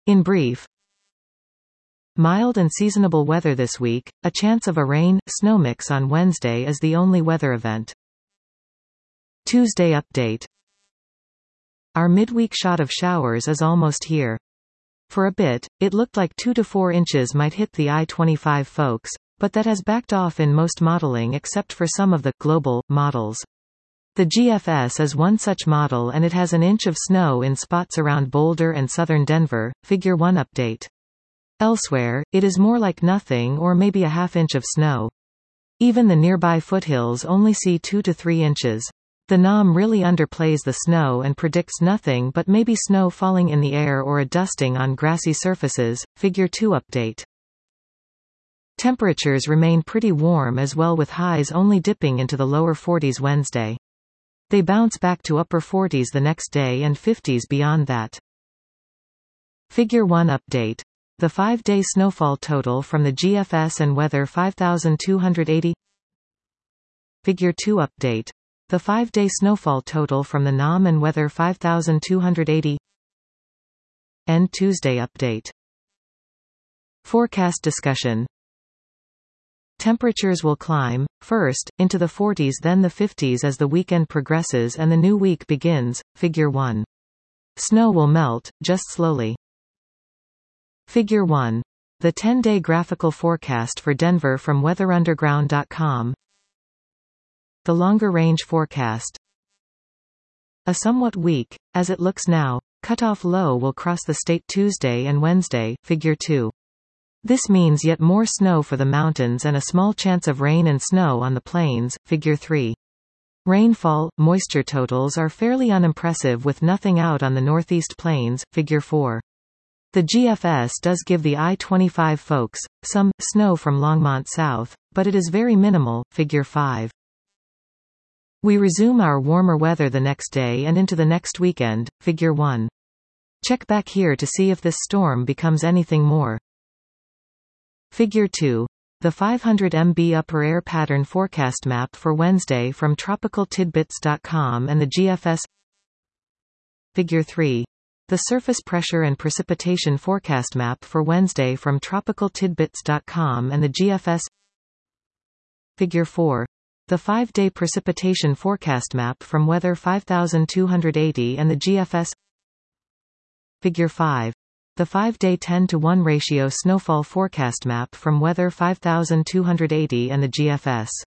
In brief, mild and seasonable weather this week, a chance of a rain-snow mix on Wednesday is the only weather event. Tuesday update. Our midweek shot of showers is almost here. For a bit, it looked like 2 to 4 inches might hit the I-25 folks, but that has backed off in most modeling except for some of the global models. The GFS is one such model and it has an inch of snow in spots around Boulder and southern Denver. Figure 1 update. Elsewhere, it is more like nothing or maybe a half inch of snow. Even the nearby foothills only see 2 to 3 inches. The NOM really underplays the snow and predicts nothing but maybe snow falling in the air or a dusting on grassy surfaces. Figure 2 update. Temperatures remain pretty warm as well, with highs only dipping into the lower 40s Wednesday. They bounce back to upper 40s the next day and 50s beyond that. Figure 1 update. The 5-day snowfall total from the GFS and weather 5,280. Figure 2 update. The 5-day snowfall total from the NOM and weather 5,280. End Tuesday update. Forecast discussion. Temperatures will climb, first, into the 40s then the 50s as the weekend progresses and the new week begins. Figure 1. Snow will melt, just slowly. Figure 1. The 10-day graphical forecast for Denver from weatherunderground.com. The longer-range forecast. A somewhat weak, as it looks now, cutoff low will cross the state Tuesday and Wednesday. Figure 2. This means yet more snow for the mountains and a small chance of rain and snow on the plains. Figure 3. Rainfall, moisture totals are fairly unimpressive with nothing out on the northeast plains. Figure 4. The GFS does give the I-25 folks some snow from Longmont south, but it is very minimal. Figure 5. We resume our warmer weather the next day and into the next weekend. Figure 1. Check back here to see if this storm becomes anything more. Figure 2. The 500 MB upper air pattern forecast map for Wednesday from tropicaltidbits.com and the GFS. Figure 3. The surface pressure and precipitation forecast map for Wednesday from tropicaltidbits.com and the GFS. Figure 4. The 5-day precipitation forecast map from weather 5,280 and the GFS. Figure 5. The 5-day 10-to-1 ratio snowfall forecast map from weather 5,280 and the GFS.